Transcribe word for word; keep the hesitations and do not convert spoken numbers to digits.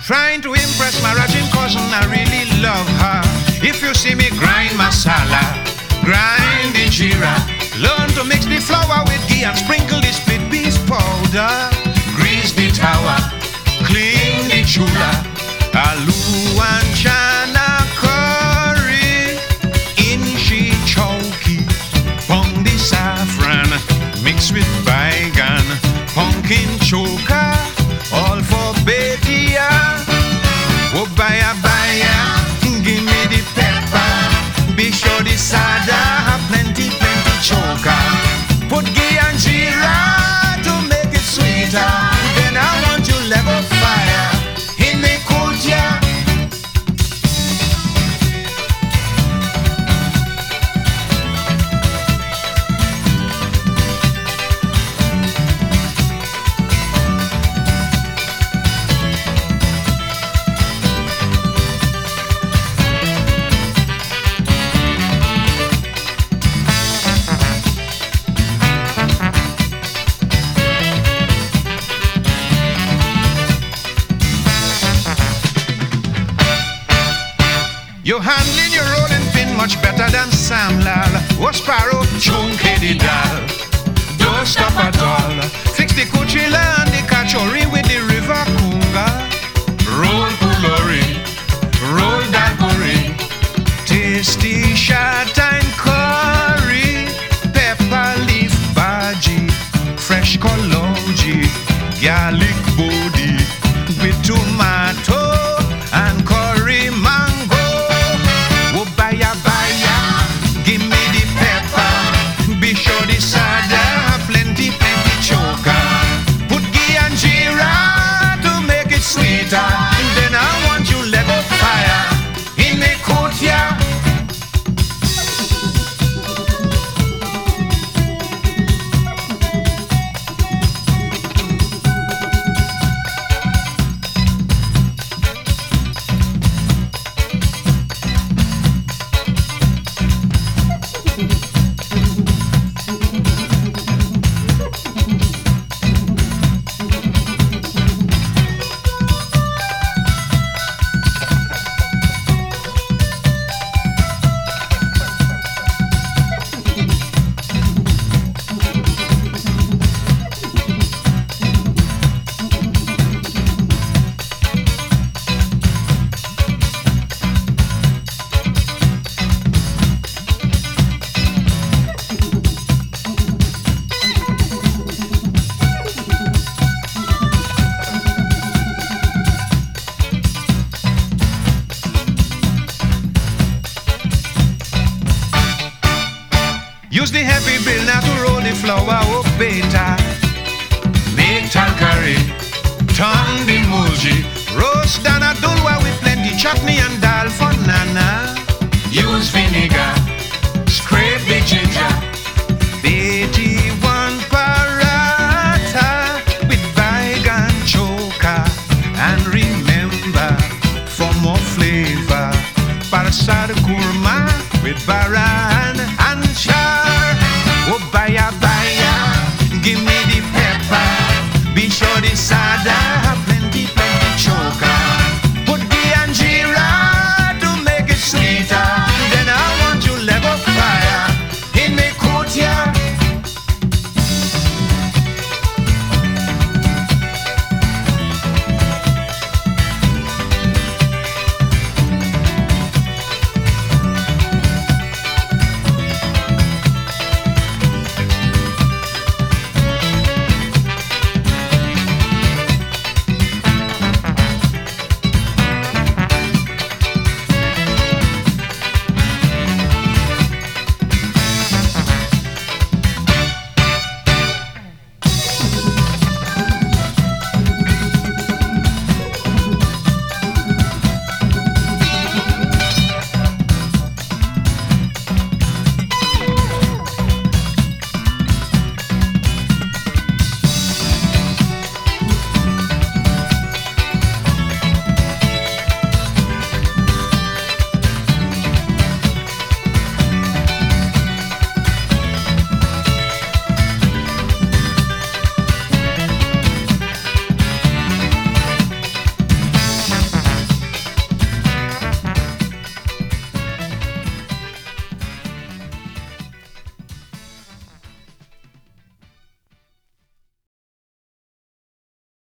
Trying to impress my Rajin cousin, I really love her. If you see me grind masala, grind injera, learn to mix the flour with ghee and sprinkle the split peas powder. Grease the tower, clean the chula, aloo and chana curry, inchi chowki, pound the saffron, mix with baigan, pumpkin choka, all for betia. Oh, baya baya, give me the pepper. Be sure the sada have plenty, plenty choka. Put ghee and jeera to make it sweeter. Then I want you level fire in the kutia. You're handling your rolling pin much better than Sam Lal. Oh, Sparrow, chunky the dal. Don't stop at all. Fix the kuchila and the kachori with the river kunga. Roll pulori, roll dalpuri. Tasty shad and curry. Pepper leaf bhaji, fresh koloji, garlic body with tomato and curry mango. Baya baya, give me the pepper. Be sure the sada have plenty, plenty choka. Put ghee and jeera to make it sweeter. Then I want you let go fire in the courtyard. Use the heavy bill now to roll the flour up beta. Make tal curry, turn the moji. Roast down a dulwa with plenty chutney